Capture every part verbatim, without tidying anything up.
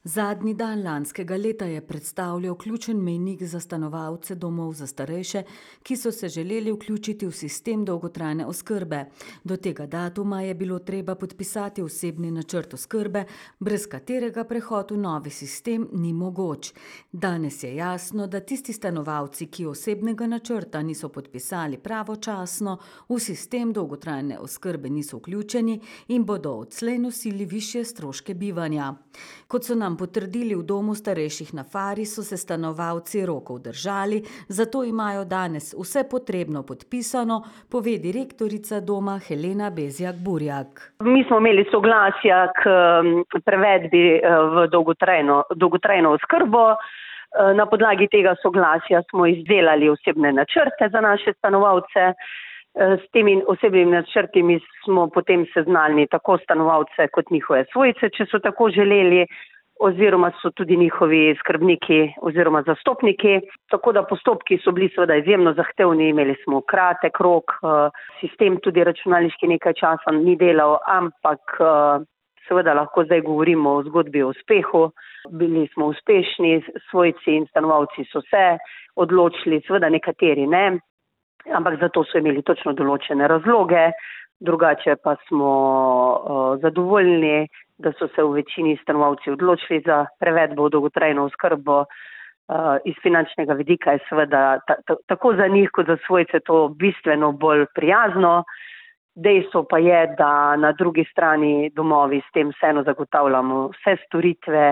Zadnji dan lanskega leta je predstavljal ključen mejnik za stanovalce domov za starejše, ki so se želeli vključiti v sistem dolgotrajne oskrbe. Do tega datuma je bilo treba podpisati osebni načrt oskrbe, brez katerega prehod v novi sistem ni mogoč. Danes je jasno, da tisti stanovalci, ki osebnega načrta niso podpisali pravočasno, v sistem dolgotrajne oskrbe niso vključeni in bodo odslej nosili višje stroške bivanja. Kot so nam potrdili v domu starejših na Fari, so se stanovalci rokov držali, zato imajo danes vse potrebno podpisano, pove direktorica doma Helena Bezjak-Burjak. Mi smo imeli soglasja k prevedbi v dolgotrajno, dolgotrajno oskrbo. Na podlagi tega soglasja smo izdelali osebne načrte za naše stanovalce. S temi osebnimi načrti smo potem seznanili tako stanovalce kot njihove svojce, če so tako želeli, oziroma so tudi njihovi skrbniki oziroma zastopniki. Tako da postopki so bili seveda izjemno zahtevni, imeli smo kratek rok, sistem tudi računalniški nekaj časa ni delal, ampak seveda lahko zdaj govorimo o zgodbi o uspehu. Bili smo uspešni, svojci in stanovalci so se odločili, seveda nekateri ne, ampak zato so imeli točno določene razloge, drugače pa smo uh, zadovoljni, da so se v večini stanovalci odločili za prevedbo v dolgotrajno oskrbo. Uh, iz finančnega vidika je seveda ta, ta, tako za njih kot za svojce to bistveno bolj prijazno. Dejstvo pa je, da na drugi strani domovi s tem vseeno zagotavljamo vse storitve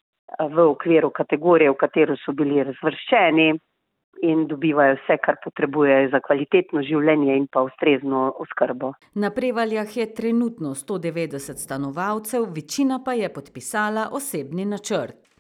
v okviru kategorije, v katero so bili razvrščeni, in dobivajo vse, kar potrebujejo za kvalitetno življenje in pa ustrezno oskrbo. Na Prevaljah je trenutno sto devetdeset stanovalcev, večina pa je podpisala osebni načrt.